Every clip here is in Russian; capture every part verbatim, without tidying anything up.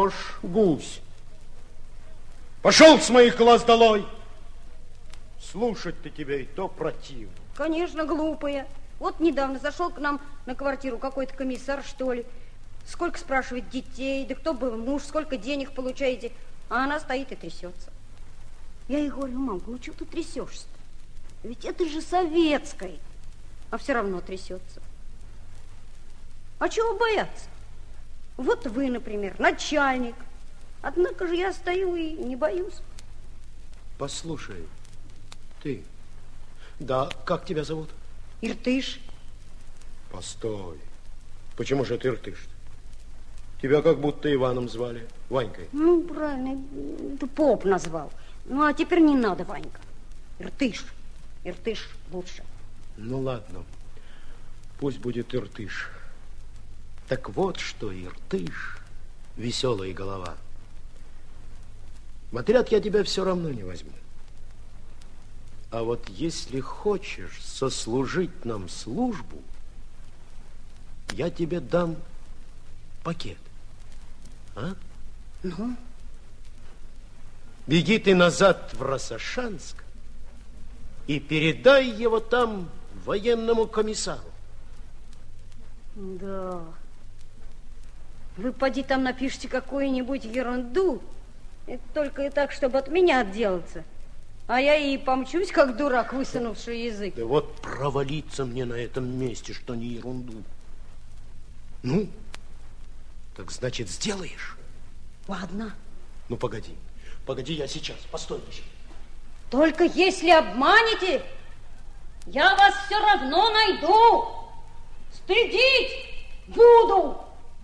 врешь, гусь. Пошел с моих глаз долой. Слушать-то тебя и то противно. Конечно, глупая. Вот недавно зашел к нам на квартиру какой-то комиссар, что ли. Сколько, спрашивает, детей, да кто был муж, сколько денег получаете. А она стоит и трясется. Я ей говорю: мамка, ну что ты трясешься-то? Ведь это же советское. А все равно трясется. А чего бояться? Вот вы, например, начальник. Однако же я стою и не боюсь. Послушай, ты, да, как тебя зовут? Иртыш. Постой. Почему же ты Иртыш? Тебя как будто Иваном звали, Ванькой. Ну, правильно, ты поп назвал. Ну, а теперь не надо, Ванька. Иртыш. Иртыш лучше. Ну, ладно. Пусть будет Иртыш. Так вот что, Иртыш, веселая голова. В отряд я тебя все равно не возьму. А вот если хочешь сослужить нам службу, я тебе дам пакет. А? Ну? Беги ты назад в Рассашанск и передай его там военному комиссару. Да. Вы поди там напишите какую-нибудь ерунду, это только и так, чтобы от меня отделаться. А я и помчусь, как дурак, высунувший язык. Да вот провалиться мне на этом месте, что не ерунду. Ну, так значит, сделаешь? Ладно. Ну, погоди. Погоди, я сейчас. Постой. Только если обманете, я вас все равно найду. Стыдить буду.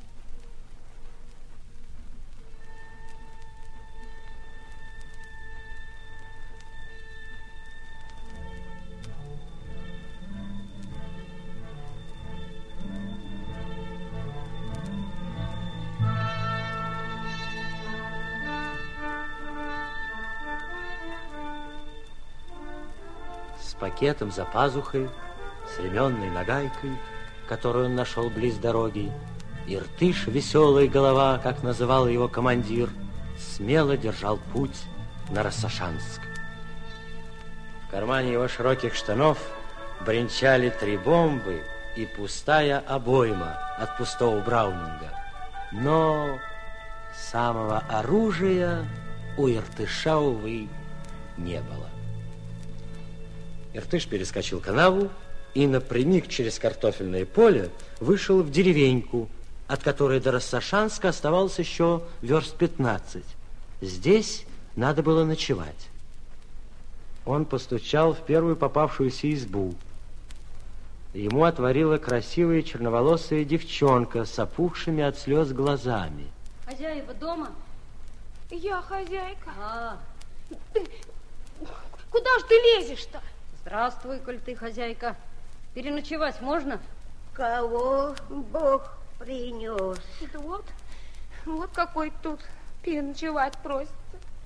С пакетом за пазухой, с ременной нагайкой, которую он нашел близ дороги, Иртыш, веселая голова, как называл его командир, смело держал путь на Рассашанск. В кармане его широких штанов бренчали три бомбы и пустая обойма от пустого Браунинга. Но самого оружия у Иртыша, увы, не было. Иртыш перескочил канаву и напрямик через картофельное поле вышел в деревеньку, от которой до Рассашанска оставалось еще верст пятнадцать. Здесь надо было ночевать. Он постучал в первую попавшуюся избу. Ему отворила красивая черноволосая девчонка с опухшими от слез глазами. Хозяева дома? Я хозяйка. А. Ты... Куда ж ты лезешь-то? Здравствуй, коль ты хозяйка. Переночевать можно? Кого Бог принес? Это вот, вот какой тут переночевать просится.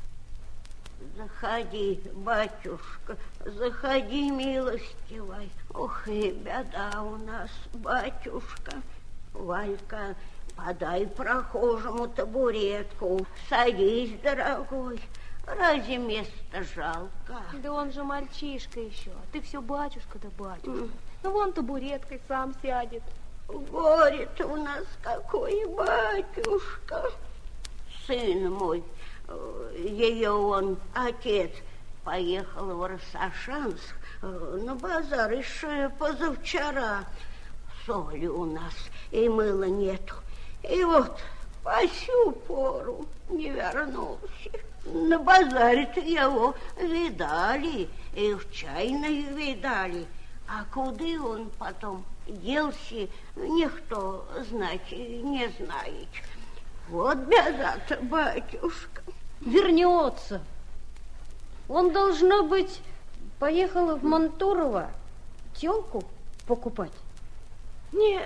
Заходи, батюшка, заходи, милостивый. Ох, и беда у нас, батюшка. Валька, подай прохожему табуретку. Садись, дорогой. Разве место жалко? Да он же мальчишка еще. Ты все батюшка да батюшка. Mm. Ну, вон табуреткой сам сядет. Горе-то у нас какой, батюшка. Сын мой, ее он, отец, поехал в Рассашанск на базар еще позавчера. Соли у нас и мыла нету. И вот по сю пору не вернулся. На базаре-то его видали, и в чайной видали. А куда он потом делся, никто знать не знает. Вот беда-то, батюшка. Вернется. Он, должно быть, поехал в Мантурово тёлку покупать. Не.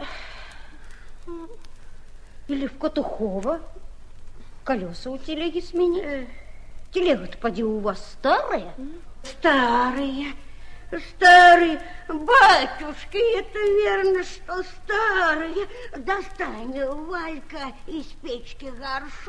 Или в Котухово колеса у телеги сменить. Телега-то, поди, у вас старая? Старые, старые. Батюшки, это верно, что старые. Достань, Валька, из печки горшок.